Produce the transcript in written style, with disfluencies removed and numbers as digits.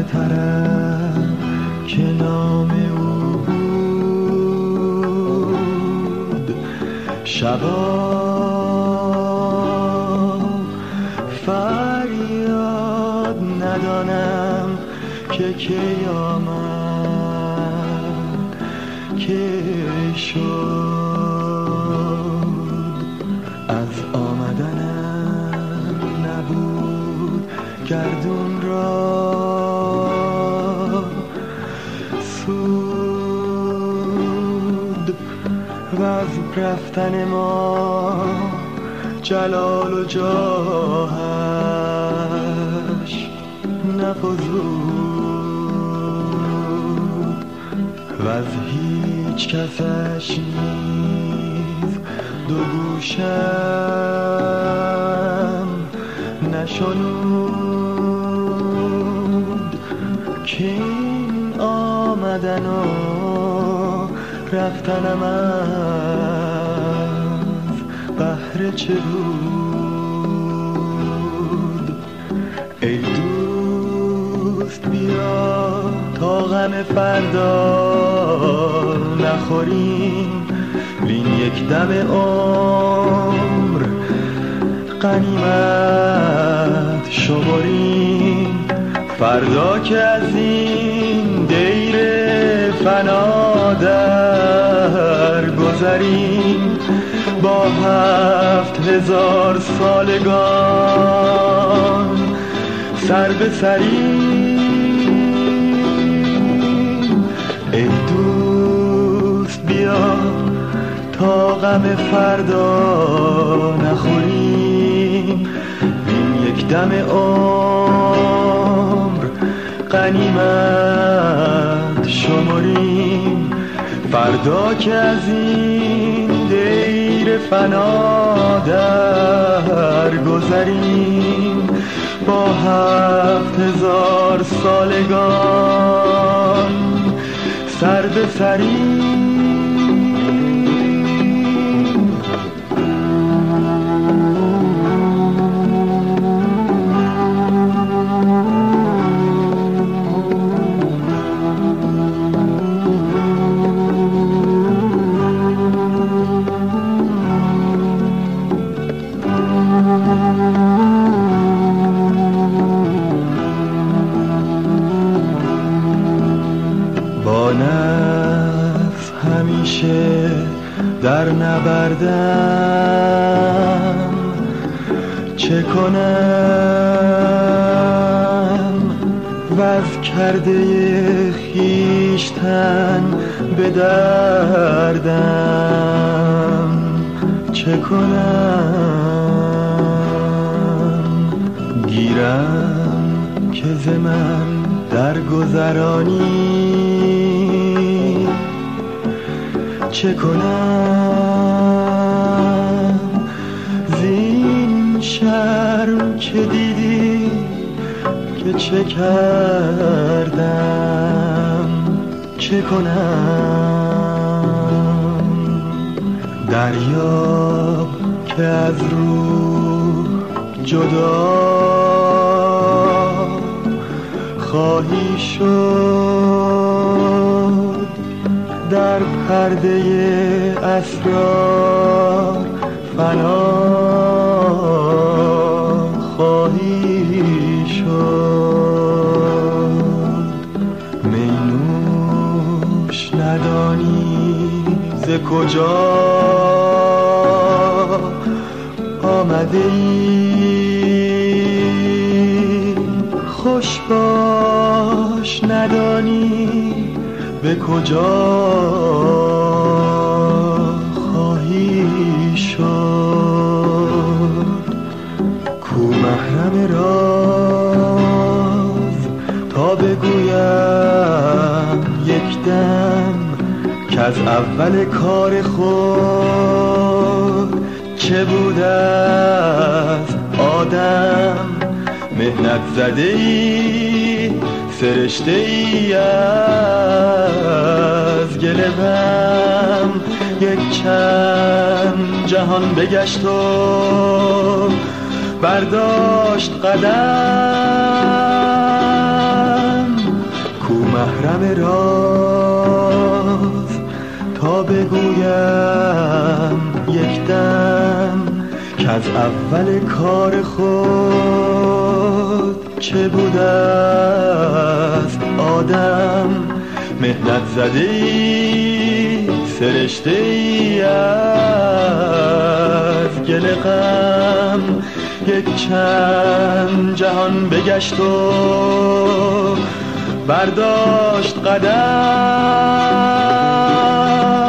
طرف که نام او بود. شبا فریاد ندانم که کی آمد که شد. از آمدنم نبود گردون را سود و از رفتن ما جلال و جاهش نفزود و از هیچ کسش نیز دو گوشم نشنود که این آمدن و رفتنم از بهر چه بود. ای دوست بیا تا غم فردا نخوریم، وین یک دم عمر غنیمت شمریم. فردا که از این دیر فنا در گذریم، با 7000 سالگان سر به سریم. ای دوست بیا تا غم فردا نخوریم، این یک دم عمر غنیمت شمریم. فردا که از این دیر فنا در گذریم، با 7000 سالگان سر به سریم. با نفس همیشه در نبردم، چه کنم وز کرده خویشتن به دردم. چه کنم گیرم که ز من در گذرانی، چه کنم زین شرم که دیدی که چه کردم. چه کنم دریاب که از روح جدا خواهی شد، در پرده اسرار فنا خواهی شد. می نوش ندانی ز کجا آمده ای، خوش باش ندانی به کجا خواهی شد. کو محرم راز تا بگویم یک دم، که از اول کار خود چه بوده است آدم. مهنت زده ای سرشته ای از گل غم، یک چند جهان بگشت و برداشت قدم. از اول کار خود چه بوده است آدم، مهنت زده‌ای سرشته‌ای از گل غم، یک چند جهان بگشت و برداشت قدم.